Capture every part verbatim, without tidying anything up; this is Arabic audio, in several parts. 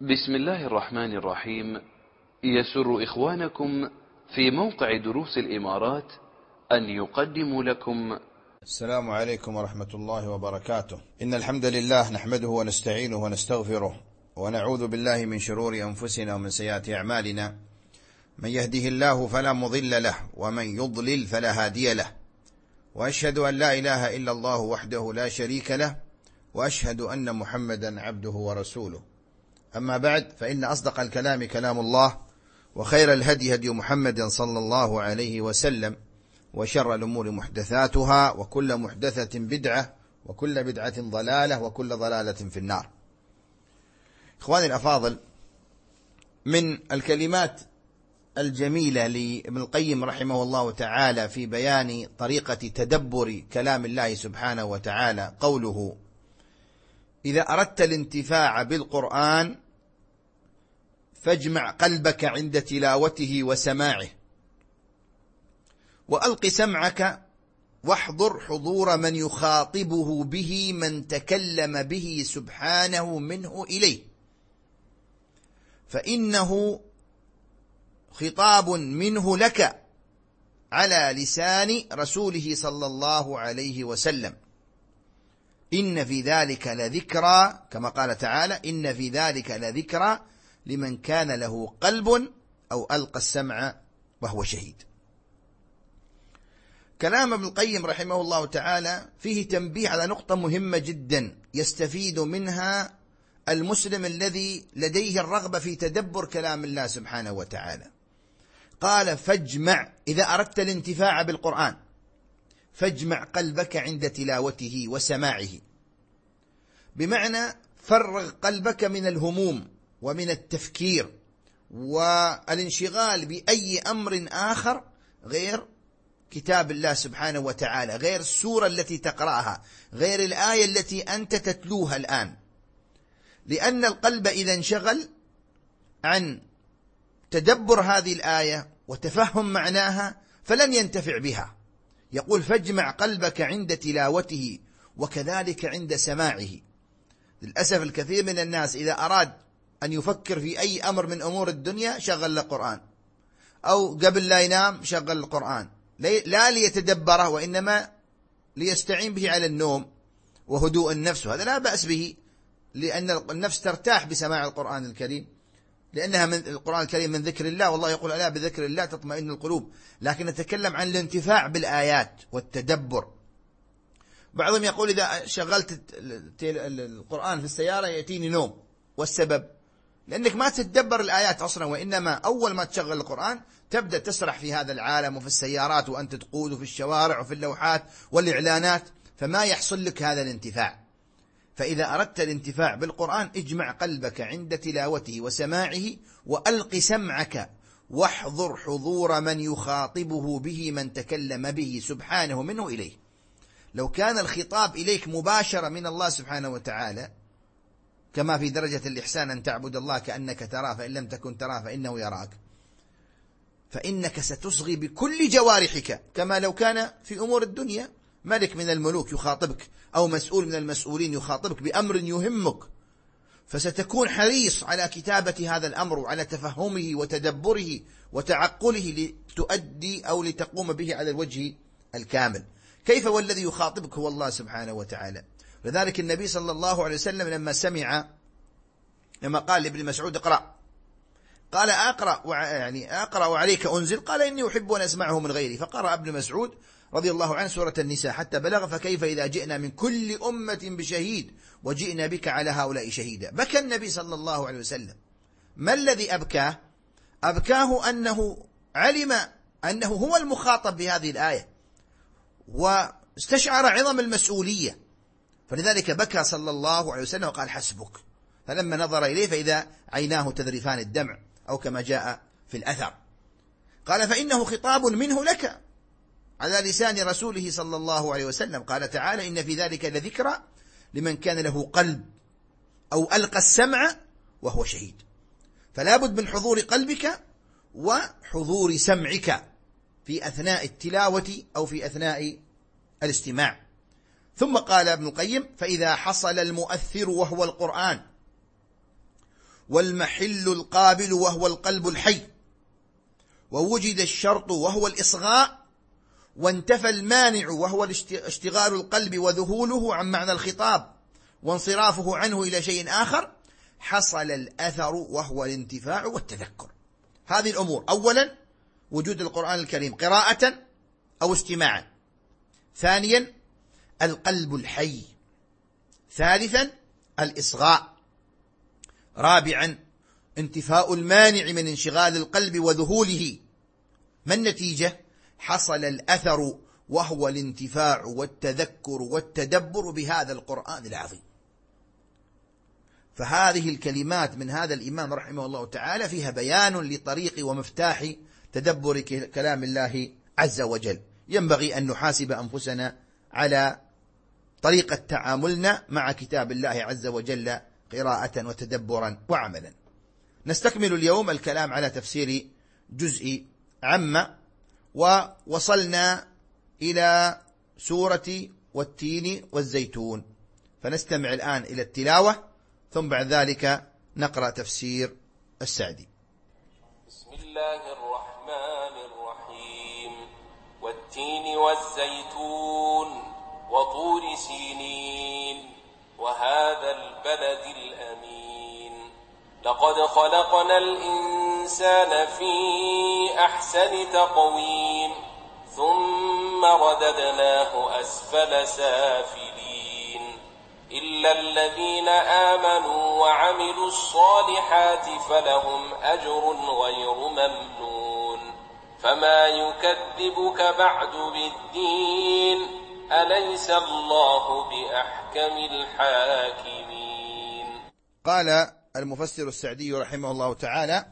بسم الله الرحمن الرحيم. يسر إخوانكم في موقع دروس الإمارات أن يقدموا لكم السلام عليكم ورحمة الله وبركاته. إن الحمد لله نحمده ونستعينه ونستغفره ونعوذ بالله من شرور أنفسنا ومن سيئات أعمالنا. من يهده الله فلا مضل له ومن يضلل فلا هادي له، وأشهد أن لا إله إلا الله وحده لا شريك له، وأشهد أن محمدا عبده ورسوله. أما بعد، فإن أصدق الكلام كلام الله، وخير الهدي هدي محمد صلى الله عليه وسلم، وشر الأمور محدثاتها، وكل محدثة بدعة، وكل بدعة ضلالة، وكل ضلالة في النار. إخواني الأفاضل، من الكلمات الجميلة لابن القيم رحمه الله تعالى في بيان طريقة تدبر كلام الله سبحانه وتعالى قوله: إذا أردت الانتفاع بالقرآن فاجمع قلبك عند تلاوته وسماعه، وألق سمعك واحضر حضور من يخاطبه به من تكلم به سبحانه منه إليه، فإنه خطاب منه لك على لسان رسوله صلى الله عليه وسلم. إن في ذلك لذكرى، كما قال تعالى: إن في ذلك لذكرى لمن كان له قلب أو ألقى السمع وهو شهيد. كلام ابن القيم رحمه الله تعالى فيه تنبيه على نقطة مهمة جدا يستفيد منها المسلم الذي لديه الرغبة في تدبر كلام الله سبحانه وتعالى. قال: فاجمع، إذا أردت الانتفاع بالقرآن فاجمع قلبك عند تلاوته وسماعه، بمعنى فرغ قلبك من الهموم ومن التفكير والانشغال بأي أمر آخر غير كتاب الله سبحانه وتعالى، غير السورة التي تقرأها، غير الآية التي أنت تتلوها الآن. لأن القلب إذا انشغل عن تدبر هذه الآية وتفهم معناها فلن ينتفع بها. يقول: فاجمع قلبك عند تلاوته وكذلك عند سماعه. للأسف الكثير من الناس إذا أراد أن يفكر في أي أمر من أمور الدنيا شغل القرآن، أو قبل لا ينام شغل القرآن، لا ليتدبره وإنما ليستعين به على النوم وهدوء النفس. وهذا لا بأس به، لأن النفس ترتاح بسماع القرآن الكريم، لأنها من القرآن الكريم من ذكر الله، والله يقول: ألا بذكر الله تطمئن القلوب. لكن نتكلم عن الانتفاع بالآيات والتدبر. بعضهم يقول: إذا شغلت القرآن في السيارة يأتيني نوم. والسبب لأنك ما تتدبر الآيات أصلا، وإنما أول ما تشغل القرآن تبدأ تسرح في هذا العالم وفي السيارات وأنت تقود في الشوارع وفي اللوحات والإعلانات، فما يحصل لك هذا الانتفاع. فإذا أردت الانتفاع بالقرآن اجمع قلبك عند تلاوته وسماعه، وألق سمعك واحضر حضور من يخاطبه به من تكلم به سبحانه منه إليه. لو كان الخطاب إليك مباشرة من الله سبحانه وتعالى، كما في درجة الإحسان أن تعبد الله كأنك تراه فإن لم تكن تراه فإنه يراك، فإنك ستصغي بكل جوارحك، كما لو كان في أمور الدنيا ملك من الملوك يخاطبك أو مسؤول من المسؤولين يخاطبك بأمر يهمك، فستكون حريص على كتابة هذا الأمر وعلى تفهمه وتدبره وتعقله لتؤدي أو لتقوم به على الوجه الكامل. كيف والذي يخاطبك هو الله سبحانه وتعالى؟ لذلك النبي صلى الله عليه وسلم لما سمع لما قال لابن مسعود: اقرأ، قال: أقرأ يعني أقرأ وعليك أنزل؟ قال: إني أحب أن أسمعه من غيري. فقرأ ابن مسعود رضي الله عنه سورة النساء حتى بلغ: فكيف إذا جئنا من كل أمة بشهيد وجئنا بك على هؤلاء شهيدا. بكى النبي صلى الله عليه وسلم. ما الذي أبكاه؟ أبكاه أنه علم أنه هو المخاطب بهذه الآية، واستشعر عظم المسؤولية، فلذلك بكى صلى الله عليه وسلم وقال: حسبك. فلما نظر إليه فإذا عيناه تذرفان الدمع، أو كما جاء في الأثر. قال: فإنه خطاب منه لك على لسان رسوله صلى الله عليه وسلم. قال تعالى: إن في ذلك لذكرى لمن كان له قلب أو ألقى السمع وهو شهيد. فلا بد من حضور قلبك وحضور سمعك في أثناء التلاوة أو في أثناء الاستماع. ثم قال ابن القيم: فإذا حصل المؤثر وهو القرآن والمحل القابل وهو القلب الحي، ووجد الشرط وهو الإصغاء، وانتفى المانع وهو اشتغال القلب وذهوله عن معنى الخطاب وانصرافه عنه إلى شيء آخر، حصل الأثر وهو الانتفاع والتذكر. هذه الأمور: أولا وجود القرآن الكريم قراءة أو استماعا، ثانيا القلب الحي، ثالثا الإصغاء، رابعا انتفاء المانع من انشغال القلب وذهوله. ما النتيجة؟ حصل الأثر وهو الانتفاع والتذكر والتدبر بهذا القرآن العظيم. فهذه الكلمات من هذا الإمام رحمه الله تعالى فيها بيان لطريق ومفتاح تدبر كلام الله عز وجل. ينبغي أن نحاسب أنفسنا على طريقة تعاملنا مع كتاب الله عز وجل قراءة وتدبرا وعملا. نستكمل اليوم الكلام على تفسير جزء عم، ووصلنا إلى سورة والتين والزيتون، فنستمع الآن إلى التلاوة، ثم بعد ذلك نقرأ تفسير السعدي. بسم الله الرحمن الرحيم. والتين والزيتون وطور سينين وهذا البلد الأمين، لقد خلقنا الإنسان في أحسن تقويم ثم رددناه أسفل سافلين، إلا الذين آمنوا وعملوا الصالحات فلهم أجر غير ممنون. فما يكذبك بعد بالدين، أليس الله بأحكم الحاكمين. قال المفسر السعدي رحمه الله تعالى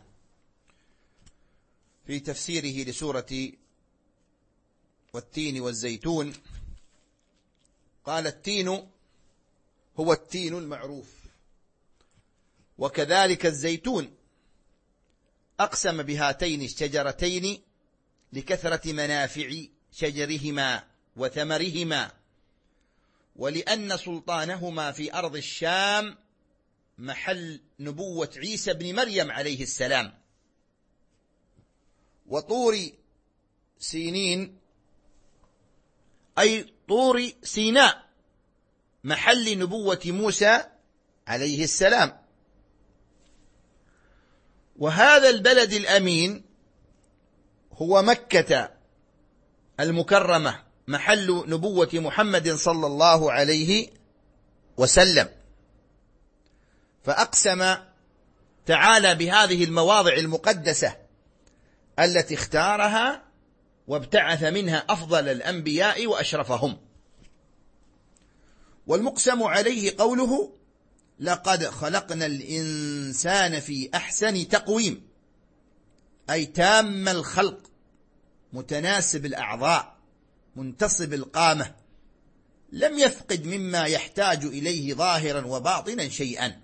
في تفسيره لسورة والتين والزيتون، قال: التين هو التين المعروف، وكذلك الزيتون. أقسم بهاتين الشجرتين لكثرة منافع شجرهما وثمرهما، ولأن سلطانهما في أرض الشام محل نبوة عيسى بن مريم عليه السلام. وطور سينين أي طور سيناء محل نبوة موسى عليه السلام. وهذا البلد الأمين هو مكة المكرمة محل نبوة محمد صلى الله عليه وسلم. فأقسم تعالى بهذه المواضع المقدسة التي اختارها وابتعث منها أفضل الأنبياء وأشرفهم. والمقسم عليه قوله: لقد خلقنا الإنسان في أحسن تقويم، أي تام الخلق، متناسب الأعضاء، منتصب القامة، لم يفقد مما يحتاج إليه ظاهرا وباطنا شيئا.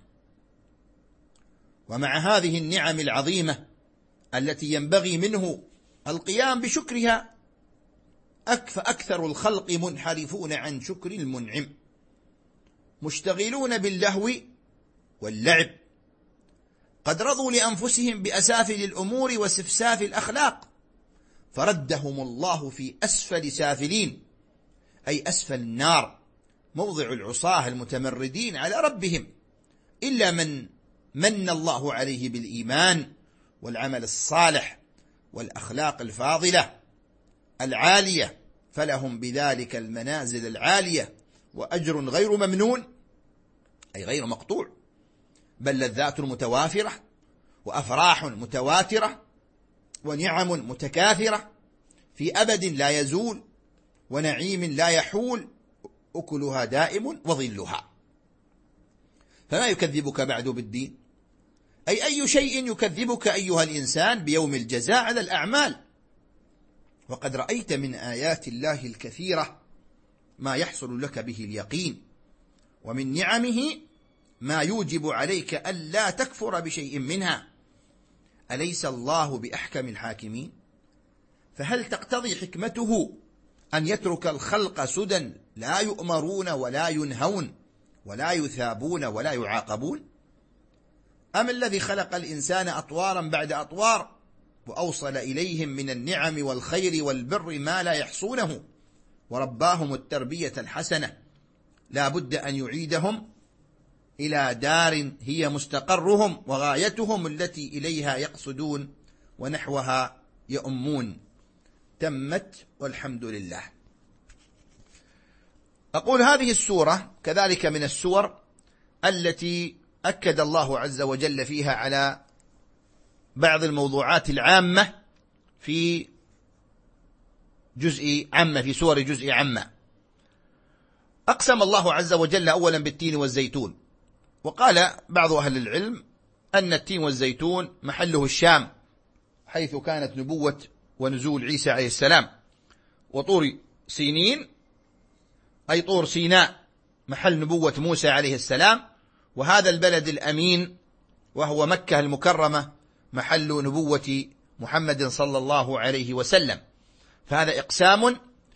ومع هذه النعم العظيمة التي ينبغي منه القيام بشكرها، فأكثر الخلق منحرفون عن شكر المنعم، مشتغلون باللهو واللعب، قد رضوا لأنفسهم بأسافل الأمور وسفساف الأخلاق، فردهم الله في أسفل سافلين، أي أسفل النار، موضع العصاة المتمردين على ربهم، إلا من من الله عليه بالإيمان والعمل الصالح والأخلاق الفاضلة العالية، فلهم بذلك المنازل العالية وأجر غير ممنون، أي غير مقطوع، بل لذات متوافرة وأفراح متواترة ونعم متكاثرة في أبد لا يزول ونعيم لا يحول، أكلها دائم وظلها. فما يكذبك بعد بالدين، أي أي شيء يكذبك أيها الإنسان بيوم الجزاء على الأعمال. وقد رأيت من آيات الله الكثيرة ما يحصل لك به اليقين، ومن نعمه ما يوجب عليك ألا تكفر بشيء منها. أليس الله بأحكم الحاكمين؟ فهل تقتضي حكمته أن يترك الخلق سدى لا يؤمرون ولا ينهون ولا يثابون ولا يعاقبون؟ أم الذي خلق الإنسان أطوارا بعد أطوار وأوصل إليهم من النعم والخير والبر ما لا يحصونه ورباهم التربية الحسنة لا بد أن يعيدهم إلى دار هي مستقرهم وغايتهم التي إليها يقصدون ونحوها يؤمون. تمت والحمد لله. أقول هذه السورة كذلك من السور التي أكد الله عز وجل فيها على بعض الموضوعات العامة في جزء عامة في سور جزء عامة. أقسم الله عز وجل أولا بالتين والزيتون، وقال بعض أهل العلم أن التين والزيتون محله الشام حيث كانت نبوة ونزول عيسى عليه السلام، وطور سينين أي طور سيناء محل نبوة موسى عليه السلام، وهذا البلد الأمين وهو مكة المكرمة محل نبوة محمد صلى الله عليه وسلم. فهذا إقسام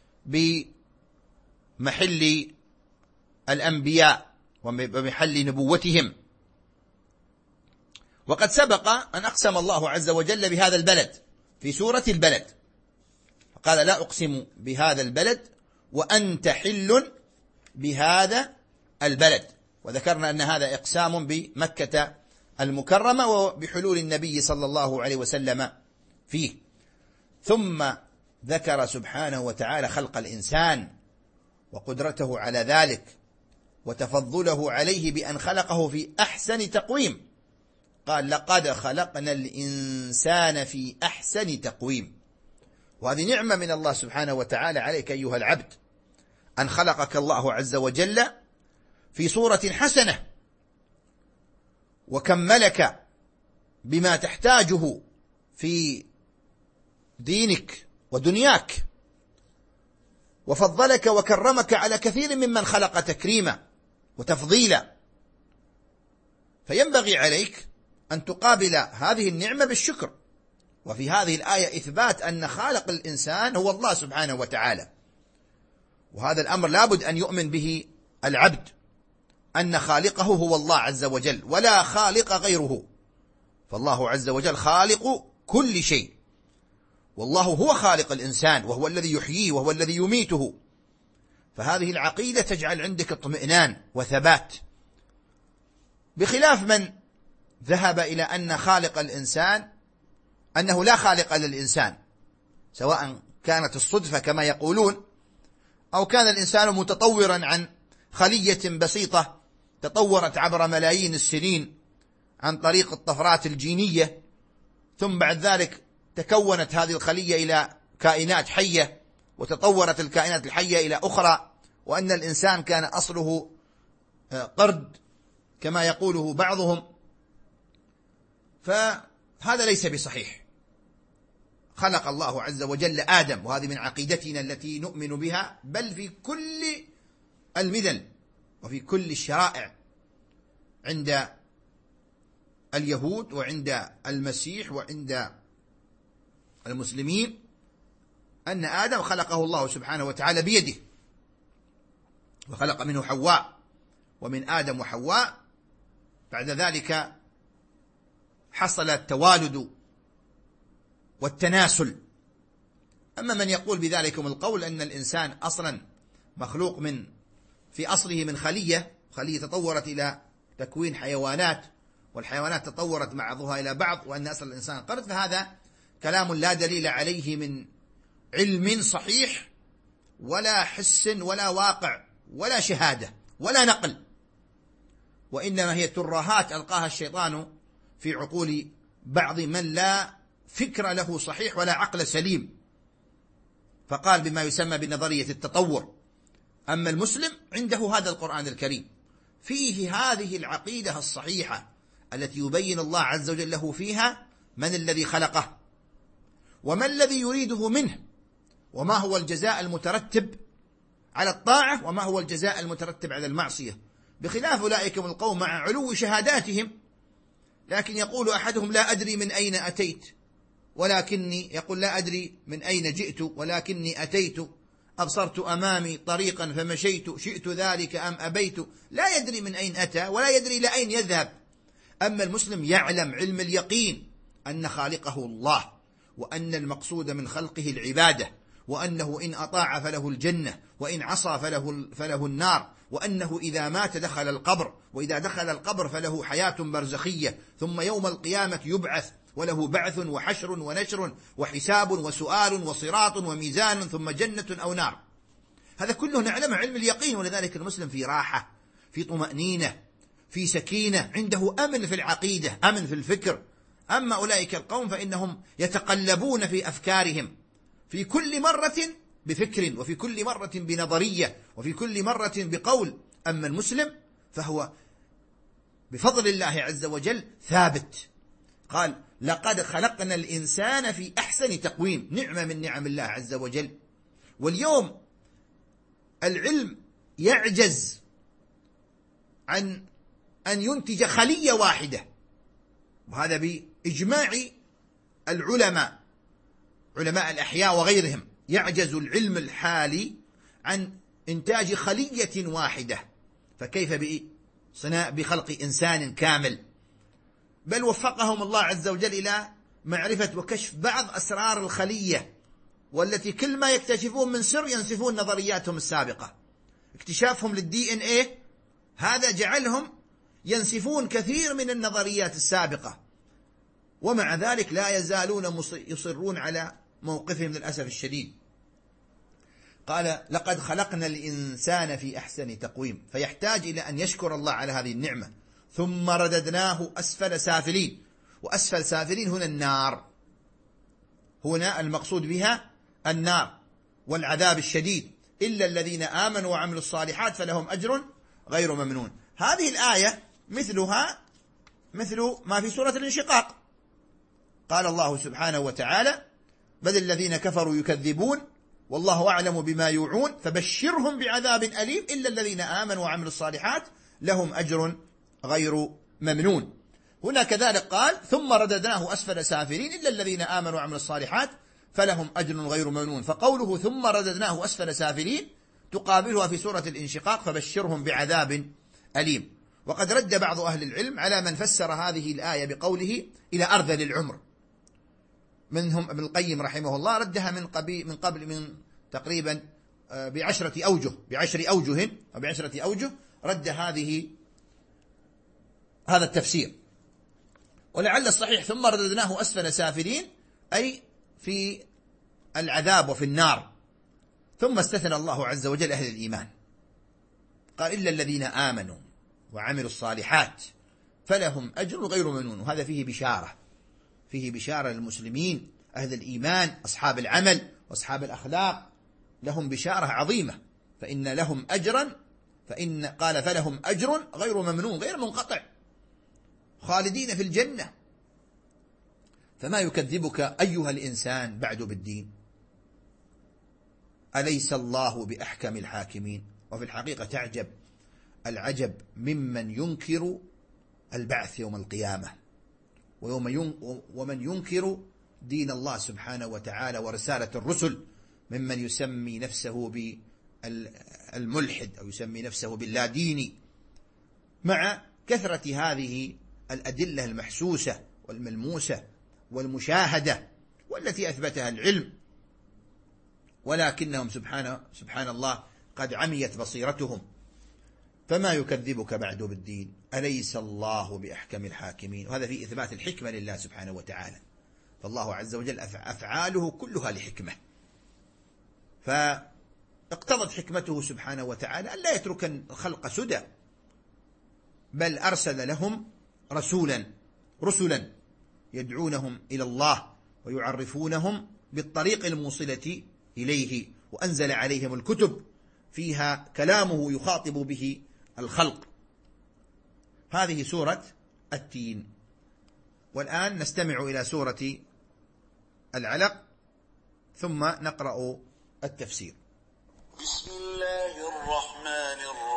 بمحل الأنبياء ومحل نبوتهم. وقد سبق أن أقسم الله عز وجل بهذا البلد في سورة البلد، قال لا أقسم بهذا البلد وأنت حل بهذا البلد، وذكرنا أن هذا إقسام بمكة المكرمة وبحلول النبي صلى الله عليه وسلم فيه. ثم ذكر سبحانه وتعالى خلق الإنسان وقدرته على ذلك وتفضله عليه بأن خلقه في أحسن تقويم. قال لقد خلقنا الإنسان في أحسن تقويم، وهذه نعمة من الله سبحانه وتعالى عليك أيها العبد، أن خلقك الله عز وجل في صورة حسنة وكملك بما تحتاجه في دينك ودنياك، وفضلك وكرمك على كثير ممن خلق تكريما وتفضيلا. فينبغي عليك أن تقابل هذه النعمة بالشكر. وفي هذه الآية إثبات أن خالق الإنسان هو الله سبحانه وتعالى، وهذا الأمر لابد أن يؤمن به العبد، أن خالقه هو الله عز وجل ولا خالق غيره، فالله عز وجل خالق كل شيء، والله هو خالق الإنسان وهو الذي يحييه وهو الذي يميته. فهذه العقيدة تجعل عندك اطمئنان وثبات، بخلاف من ذهب إلى أن خالق الإنسان أنه لا خالق للإنسان، سواء كانت الصدفة كما يقولون أو كان الإنسان متطورا عن خلية بسيطة تطورت عبر ملايين السنين عن طريق الطفرات الجينية، ثم بعد ذلك تكونت هذه الخلية إلى كائنات حية وتطورت الكائنات الحية إلى أخرى، وأن الإنسان كان أصله قرد كما يقوله بعضهم. فهذا ليس بصحيح. خلق الله عز وجل آدم، وهذه من عقيدتنا التي نؤمن بها، بل في كل الملل وفي كل الشرائع عند اليهود وعند المسيح وعند المسلمين، أن آدم خلقه الله سبحانه وتعالى بيده، وخلق منه حواء، ومن آدم وحواء بعد ذلك حصل التوالد والتناسل. أما من يقول بذلكم القول أن الإنسان أصلا مخلوق من في أصله من خلية، خلية تطورت إلى تكوين حيوانات، والحيوانات تطورت بعضها إلى بعض، وأن أصل الإنسان قرد، فهذا كلام لا دليل عليه من علم صحيح ولا حس ولا واقع ولا شهادة ولا نقل، وإنما هي ترهات ألقاها الشيطان في عقول بعض من لا فكر له صحيح ولا عقل سليم، فقال بما يسمى بنظرية التطور. أما المسلم عنده هذا القرآن الكريم فيه هذه العقيدة الصحيحة التي يبين الله عز وجل له فيها من الذي خلقه وما الذي يريده منه، وما هو الجزاء المترتب على الطاعة وما هو الجزاء المترتب على المعصية، بخلاف أولئك القوم مع علو شهاداتهم لكن يقول أحدهم لا أدري من أين أتيت ولكني يقول لا أدري من أين جئت ولكني أتيت، أبصرت أمامي طريقا فمشيت، شئت ذلك أم أبيت. لا يدري من أين أتى ولا يدري لأين يذهب. أما المسلم يعلم علم اليقين أن خالقه الله، وأن المقصود من خلقه العبادة، وأنه إن أطاع فله الجنة، وإن عصى فله, فله النار، وأنه إذا مات دخل القبر، وإذا دخل القبر فله حياة برزخية، ثم يوم القيامة يبعث وله بعث وحشر ونشر وحساب وسؤال وصراط وميزان، ثم جنة أو نار. هذا كله نعلمه علم اليقين، ولذلك المسلم في راحة، في طمأنينة، في سكينة، عنده أمن في العقيدة، أمن في الفكر. أما أولئك القوم فإنهم يتقلبون في أفكارهم، في كل مرة بفكر، وفي كل مرة بنظرية، وفي كل مرة بقول. أما المسلم فهو بفضل الله عز وجل ثابت. قال لقد خلقنا الإنسان في أحسن تقويم، نعمة من نعم الله عز وجل. واليوم العلم يعجز عن أن ينتج خلية واحدة، وهذا بإجماع العلماء، علماء الأحياء وغيرهم، يعجز العلم الحالي عن إنتاج خلية واحدة، فكيف بصناعة بخلق إنسان كامل؟ بل وفقهم الله عز وجل إلى معرفة وكشف بعض أسرار الخلية، والتي كل ما يكتشفون من سر ينسفون نظرياتهم السابقة. اكتشافهم للدي ان ايه هذا جعلهم ينسفون كثير من النظريات السابقة، ومع ذلك لا يزالون يصرون على موقفهم للأسف الشديد. قال لقد خلقنا الإنسان في أحسن تقويم، فيحتاج إلى أن يشكر الله على هذه النعمة. ثم رددناه أسفل سافلين، وأسفل سافلين هنا النار، هنا المقصود بها النار والعذاب الشديد، إلا الذين آمنوا وعملوا الصالحات فلهم أجر غير ممنون. هذه الآية مثلها مثل ما في سورة الانشقاق. قال الله سبحانه وتعالى بل الذين كفروا يكذبون والله أعلم بما يوعون فبشرهم بعذاب أليم إلا الذين آمنوا وعملوا الصالحات لهم أجر غير ممنون. هنا كذلك قال ثم رددناه أسفل سافلين إلا الذين آمنوا وعملوا الصالحات فلهم أجر غير ممنون. فقوله ثم رددناه أسفل سافلين تقابلها في سورة الانشقاق فبشرهم بعذاب أليم. وقد رد بعض أهل العلم على من فسر هذه الآية بقوله إلى أرذل العمر، منهم ابن القيم رحمه الله ردها من قبل من قبل من تقريبا بعشرة أوجه بعشر أوجه أو بعشرة أوجه رد هذه هذا التفسير. ولعل الصحيح ثم رددناه أسفل سافلين أي في العذاب وفي النار. ثم استثنى الله عز وجل أهل الإيمان، قال إلا الذين آمنوا وعملوا الصالحات فلهم أجر غير ممنون. وهذا فيه بشارة، فيه بشارة للمسلمين أهل الإيمان أصحاب العمل وأصحاب الأخلاق، لهم بشارة عظيمة، فإن لهم أجرا فإن قال فلهم أجر غير ممنون غير منقطع خالدين في الجنة. فما يكذبك أيها الإنسان بعد بالدين؟ أليس الله بأحكم الحاكمين؟ وفي الحقيقة تعجب العجب ممن ينكر البعث يوم القيامة، ويوم ين ومن ينكر دين الله سبحانه وتعالى ورسالة الرسل، ممن يسمي نفسه بالملحد أو يسمي نفسه باللاديني، مع كثرة هذه الأدلة المحسوسة والملموسة والمشاهدة والتي أثبتها العلم، ولكنهم سبحان, سبحان الله قد عميت بصيرتهم. فما يكذبك بعد بالدين؟ أليس الله بأحكم الحاكمين؟ وهذا في إثبات الحكمة لله سبحانه وتعالى، فالله عز وجل أفعاله كلها لحكمة، فاقتضت حكمته سبحانه وتعالى أن لا يترك الخلق سدى، بل أرسل لهم رسولا رسلا يدعونهم إلى الله ويعرفونهم بالطريق الموصلة إليه، وأنزل عليهم الكتب فيها كلامه يخاطب به الخلق. هذه سورة التين. والآن نستمع إلى سورة العلق ثم نقرأ التفسير. بسم الله الرحمن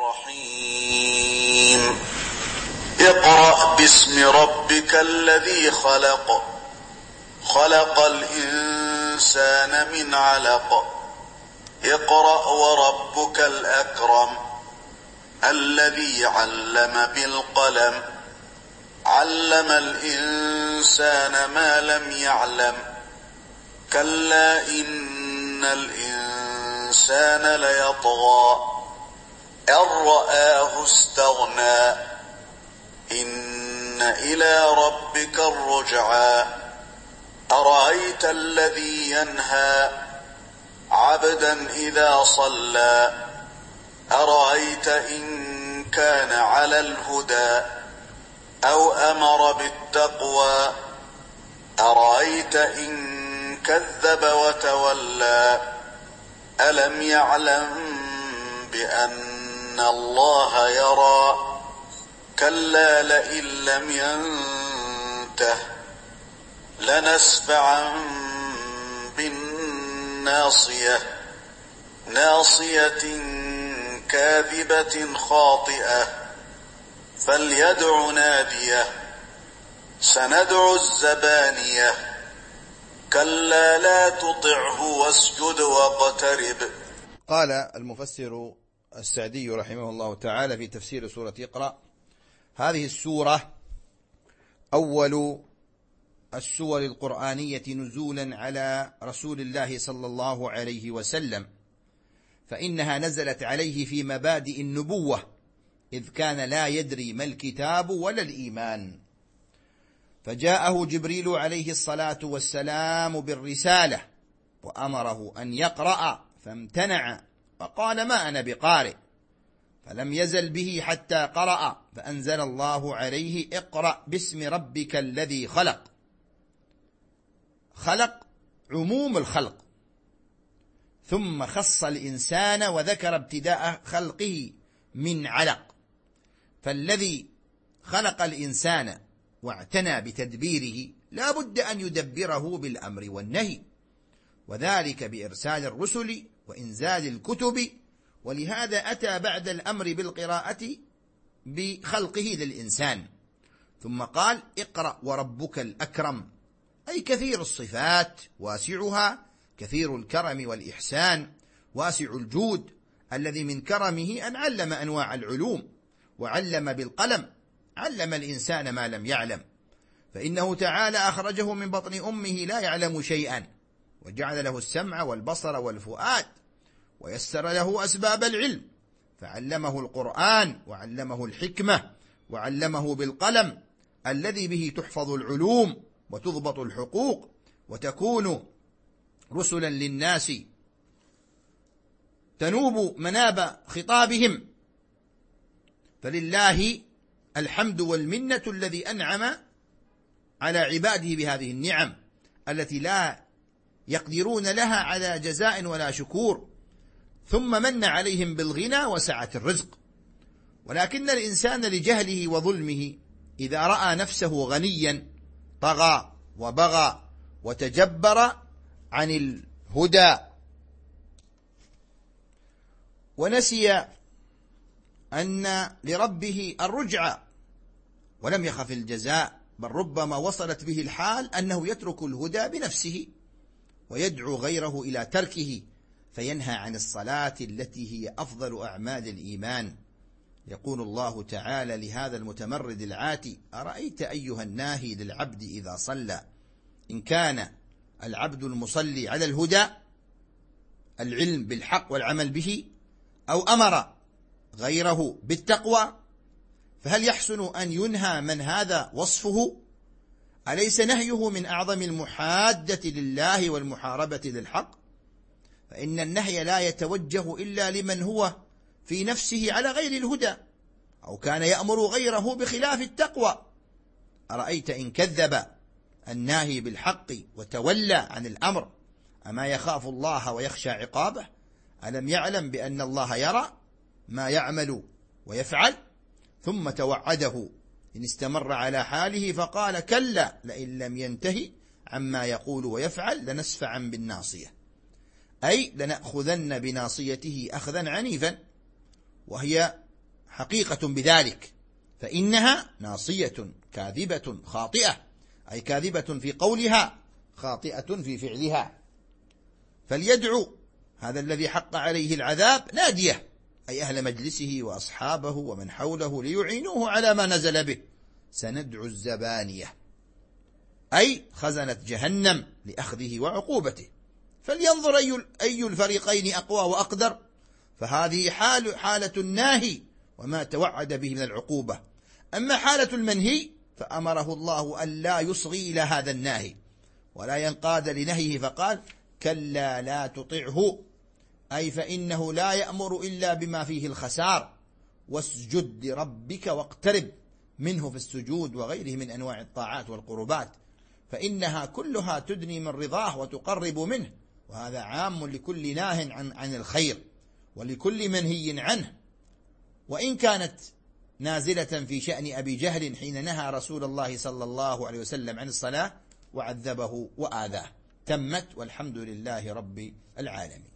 الرحيم. اقرأ باسم ربك الذي خلق خلق الإنسان من علق اقرأ وربك الأكرم الذي علم بالقلم علم الإنسان ما لم يعلم كلا إن الإنسان ليطغى أن رآه استغنى إن إلى ربك الرجعى أرأيت الذي ينهى عبدا إذا صلى أرأيت إن كان على الهدى أو أمر بالتقوى أرأيت إن كذب وتولى ألم يعلم بأن الله يرى كلا لئن لم ينته لنسفعا بالناصية ناصية كاذبة خاطئة فليدع ناديه سندع الزبانية كلا لا تطعه واسجد واقترب. قال المفسر السعدي رحمه الله تعالى في تفسير سورة اقرأ: هذه السورة أول السور القرآنية نزولا على رسول الله صلى الله عليه وسلم، فإنها نزلت عليه في مبادئ النبوة، إذ كان لا يدري ما الكتاب ولا الإيمان، فجاءه جبريل عليه الصلاة والسلام بالرسالة وأمره أن يقرأ فامتنع فقال: ما أنا بقارئ، فلم يزل به حتى قرأ، فأنزل الله عليه: اقرأ باسم ربك الذي خلق. خلق عموم الخلق، ثم خص الإنسان وذكر ابتداء خلقه من علق، فالذي خلق الإنسان واعتنى بتدبيره لا بد أن يدبره بالأمر والنهي، وذلك بإرسال الرسل وإنزال الكتب، ولهذا أتى بعد الأمر بالقراءة بخلقه للإنسان، ثم قال: اقرأ وربك الأكرم، أي كثير الصفات واسعها، كثير الكرم والإحسان، واسع الجود، الذي من كرمه أن علم أنواع العلوم، وعلم بالقلم، علم الإنسان ما لم يعلم، فإنه تعالى أخرجه من بطن أمه لا يعلم شيئا، وجعل له السمع والبصر والفؤاد، ويسر له أسباب العلم، فعلمه القرآن، وعلمه الحكمة، وعلمه بالقلم الذي به تحفظ العلوم وتضبط الحقوق وتكون رسلا للناس تنوب مناب خطابهم. فلله الحمد والمنة الذي أنعم على عباده بهذه النعم التي لا يقدرون لها على جزاء ولا شكور، ثم من عليهم بالغنى وسعة الرزق. ولكن الإنسان لجهله وظلمه إذا رأى نفسه غنيا طغى وبغى وتجبر عن الهدى، ونسي أن لربه الرجعة ولم يخف الجزاء، بل ربما وصلت به الحال أنه يترك الهدى بنفسه ويدعو غيره إلى تركه، فينهى عن الصلاة التي هي أفضل أعمال الإيمان. يقول الله تعالى لهذا المتمرد العاتي: أرأيت أيها الناهي للعبد إذا صلى، إن كان العبد المصلي على الهدى، العلم بالحق والعمل به، أو أمر غيره بالتقوى، فهل يحسن أن ينهى من هذا وصفه؟ أليس نهيه من أعظم المحادة لله والمحاربة للحق؟ فإن النهي لا يتوجه إلا لمن هو في نفسه على غير الهدى، أو كان يأمر غيره بخلاف التقوى. أرأيت إن كذب الناهي بالحق وتولى عن الأمر، أما يخاف الله ويخشى عقابه؟ ألم يعلم بأن الله يرى ما يعمل ويفعل؟ ثم توعده إن استمر على حاله فقال: كلا لئن لم ينتهي عما يقول ويفعل لنسفعا بالناصية، أي لنأخذن بناصيته أخذا عنيفا، وهي حقيقة بذلك، فإنها ناصية كاذبة خاطئة، أي كاذبة في قولها خاطئة في فعلها. فليدعو هذا الذي حق عليه العذاب ناديه، أي أهل مجلسه وأصحابه ومن حوله، ليعينوه على ما نزل به، سندعو الزبانية، أي خزنة جهنم لأخذه وعقوبته، فلينظر أي أي الفريقين أقوى وأقدر، فهذه حال حالة الناهي وما توعد به من العقوبة. أما حالة المنهي فأمره الله أن لا يصغي إلى هذا الناهي ولا ينقاد لنهيه، فقال كلا لا تطعه، أي فإنه لا يأمر إلا بما فيه الخسار، واسجد لربك واقترب منه في السجود وغيره من أنواع الطاعات والقربات، فإنها كلها تدني من رضاه وتقرب منه، وهذا عام لكل ناه عن, عن الخير ولكل منهي عنه. وإن كانت نازلة في شأن أبي جهل حين نهى رسول الله صلى الله عليه وسلم عن الصلاة وعذبه وآذاه. تمت، والحمد لله رب العالمين.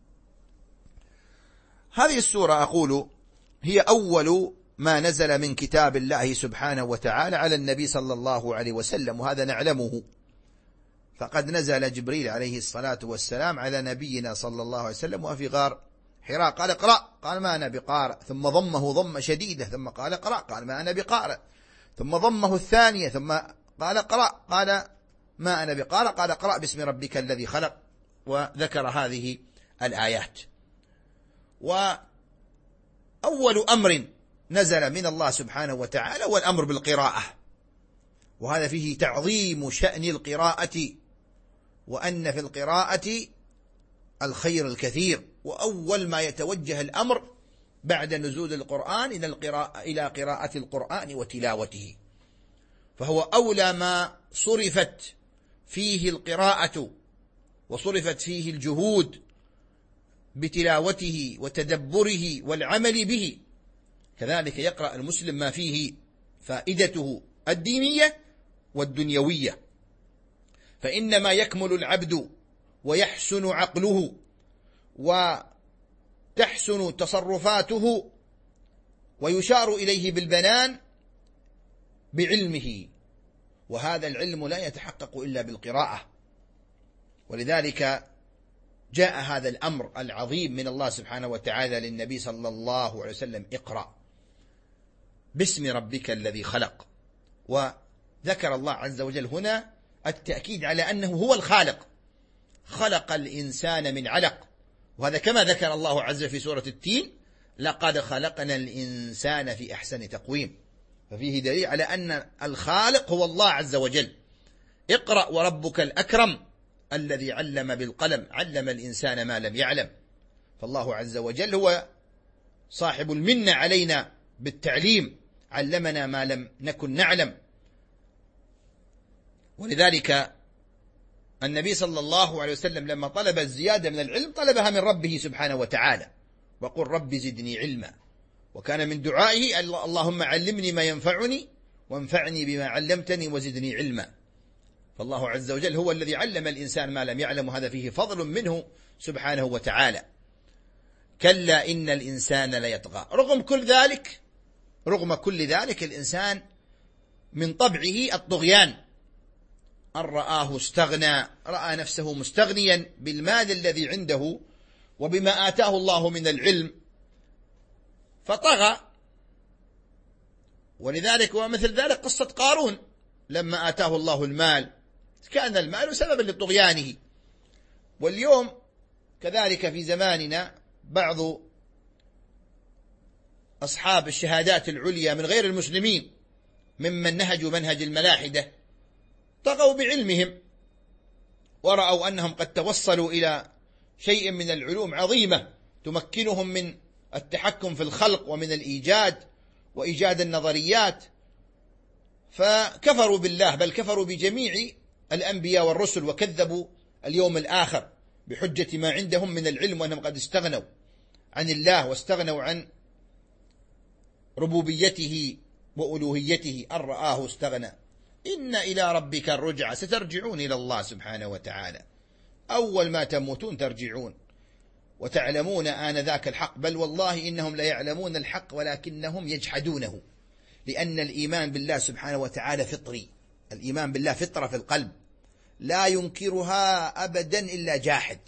هذه السورة أقول هي أول ما نزل من كتاب الله سبحانه وتعالى على النبي صلى الله عليه وسلم، وهذا نعلمه، فقد نزل جبريل عليه الصلاة والسلام على نبينا صلى الله عليه وسلم وفي غار حراء، قال اقرأ، قال ما أنا بقارئ، ثم ضمه ضمة شديدة، ثم قال اقرأ، قال ما أنا بقارئ، ثم ضمه الثانية، ثم قال اقرأ، قال ما أنا بقارئ، قال اقرأ باسم ربك الذي خلق، وذكر هذه الآيات. وأول أمر نزل من الله سبحانه وتعالى هو الأمر بالقراءة، وهذا فيه تعظيم شأن القراءة، وأن في القراءة الخير الكثير، وأول ما يتوجه الأمر بعد نزول القرآن إلى القراءة إلى قراءة القرآن وتلاوته، فهو أولى ما صرفت فيه القراءة وصرفت فيه الجهود بتلاوته وتدبره والعمل به. كذلك يقرأ المسلم ما فيه فائدته الدينية والدنيوية، فإنما يكمل العبد ويحسن عقله وتحسن تصرفاته ويشار إليه بالبنان بعلمه، وهذا العلم لا يتحقق إلا بالقراءة. ولذلك جاء هذا الأمر العظيم من الله سبحانه وتعالى للنبي صلى الله عليه وسلم: اقرأ باسم ربك الذي خلق. وذكر الله عز وجل هنا التأكيد على أنه هو الخالق، خلق الإنسان من علق، وهذا كما ذكر الله عز وجل في سورة التين: لقد خلقنا الإنسان في أحسن تقويم. ففيه دليل على أن الخالق هو الله عز وجل. اقرأ وربك الأكرم الذي علم بالقلم، علم الإنسان ما لم يعلم. فالله عز وجل هو صاحب المنة علينا بالتعليم، علمنا ما لم نكن نعلم. ولذلك النبي صلى الله عليه وسلم لما طلب الزيادة من العلم طلبها من ربه سبحانه وتعالى: وقل رب زدني علما. وكان من دعائه: اللهم علمني ما ينفعني وانفعني بما علمتني وزدني علما. فالله عز وجل هو الذي علم الإنسان ما لم يعلم، وهذا فيه فضل منه سبحانه وتعالى. كلا إن الإنسان ليطغى. رغم كل ذلك رغم كل ذلك الإنسان من طبعه الطغيان. أن رآه استغنى، رأى نفسه مستغنيا بالمال الذي عنده وبما آتاه الله من العلم فطغى. ولذلك ومثل ذلك قصة قارون لما آتاه الله المال، كان المال سببا لطغيانه. واليوم كذلك في زماننا بعض أصحاب الشهادات العليا من غير المسلمين ممن نهجوا منهج الملاحدة طغوا بعلمهم، ورأوا أنهم قد توصلوا إلى شيء من العلوم عظيمة تمكنهم من التحكم في الخلق ومن الإيجاد وإيجاد النظريات، فكفروا بالله، بل كفروا بجميع الأنبياء والرسل، وكذبوا اليوم الآخر بحجة ما عندهم من العلم، وأنهم قد استغنوا عن الله واستغنوا عن ربوبيته وألوهيته. أن رآه استغنى. إن إلى ربك الرجع، سترجعون إلى الله سبحانه وتعالى. أول ما تموتون ترجعون وتعلمون آنذاك الحق، بل والله إنهم ليعلمون الحق ولكنهم يجحدونه، لأن الإيمان بالله سبحانه وتعالى فطري. الإيمان بالله فطرة في القلب لا ينكرها أبدا إلا جاحد.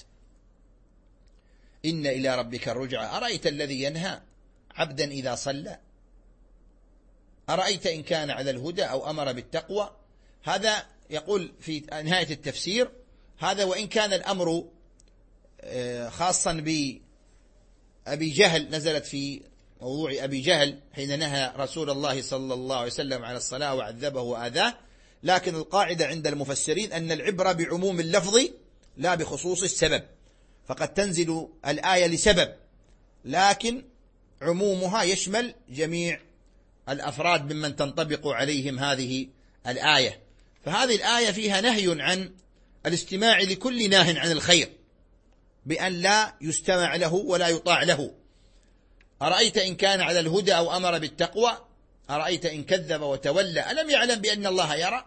إن إلى ربك الرجع. أرأيت الذي ينهى عبدا إذا صلى، أرأيت إن كان على الهدى أو أمر بالتقوى. هذا يقول في نهاية التفسير هذا وإن كان الأمر خاصا بأبي جهل، نزلت في موضوع أبي جهل حين نهى رسول الله صلى الله عليه وسلم على الصلاة وعذبه وآذاه، لكن القاعدة عند المفسرين أن العبرة بعموم اللفظ لا بخصوص السبب، فقد تنزل الآية لسبب لكن عمومها يشمل جميع الأفراد ممن تنطبق عليهم هذه الآية. فهذه الآية فيها نهي عن الاستماع لكل ناه عن الخير بأن لا يستمع له ولا يطاع له. أرأيت إن كان على الهدى أو أمر بالتقوى، أرأيت إن كذب وتولى ألم يعلم بأن الله يرى؟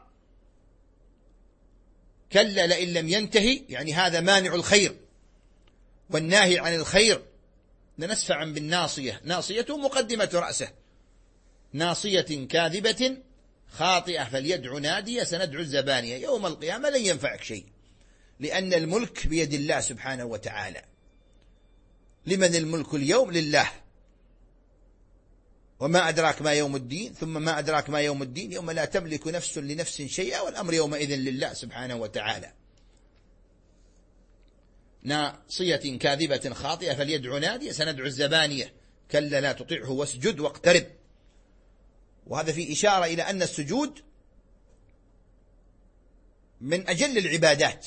كلا لئن لم ينتهي، يعني هذا مانع الخير والناهي عن الخير، لنسفعا بالناصية، ناصية مقدمة رأسه، ناصية كاذبة خاطئة فليدع نادية سندعو الزبانية. يوم القيامة لن ينفعك شيء، لأن الملك بيد الله سبحانه وتعالى. لمن الملك اليوم؟ لله. وما أدراك ما يوم الدين، ثم ما أدراك ما يوم الدين، يوم لا تملك نفس لنفس شيئا والأمر يومئذ لله سبحانه وتعالى. ناصية كاذبة خاطئة فليدع نادية سندعو الزبانية كلا لا تطعه واسجد واقترب. وهذا في إشارة إلى أن السجود من أجل العبادات،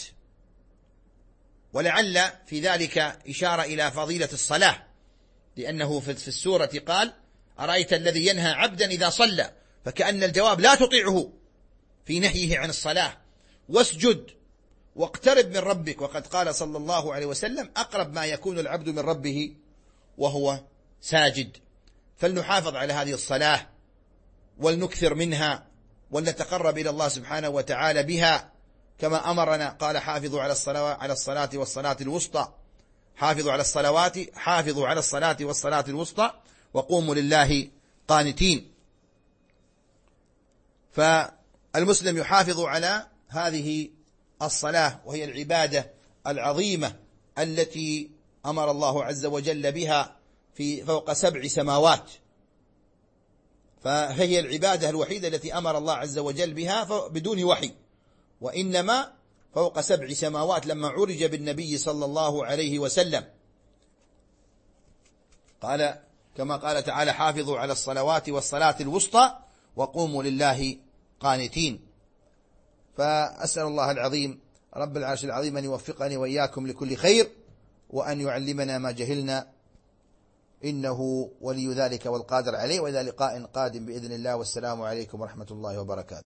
ولعل في ذلك إشارة إلى فضيلة الصلاة، لأنه في السورة قال أرأيت الذي ينهى عبدا إذا صلى، فكأن الجواب لا تطيعه في نهيه عن الصلاة. واسجد واقترب من ربك، وقد قال صلى الله عليه وسلم أقرب ما يكون العبد من ربه وهو ساجد. فلنحافظ على هذه الصلاة ولنكثر منها ولنتقرب إلى الله سبحانه وتعالى بها كما أمرنا. قال حافظوا على الصلاة على الصلاة والصلاة الوسطى، حافظوا على الصلوات حافظوا على الصلاة والصلاة الوسطى وقوموا لله قانتين. فالمسلم يحافظ على هذه الصلاة، وهي العبادة العظيمة التي أمر الله عز وجل بها في فوق سبع سماوات، فهي العبادة الوحيدة التي أمر الله عز وجل بها بدون وحي، وإنما فوق سبع سماوات لما عرج بالنبي صلى الله عليه وسلم. قال كما قال تعالى حافظوا على الصلوات والصلاة الوسطى وقوموا لله قانتين. فأسأل الله العظيم رب العرش العظيم أن يوفقني وإياكم لكل خير، وأن يعلمنا ما جهلنا، إنه ولي ذلك والقادر عليه. وإلى لقاء قادم بإذن الله، والسلام عليكم ورحمة الله وبركاته.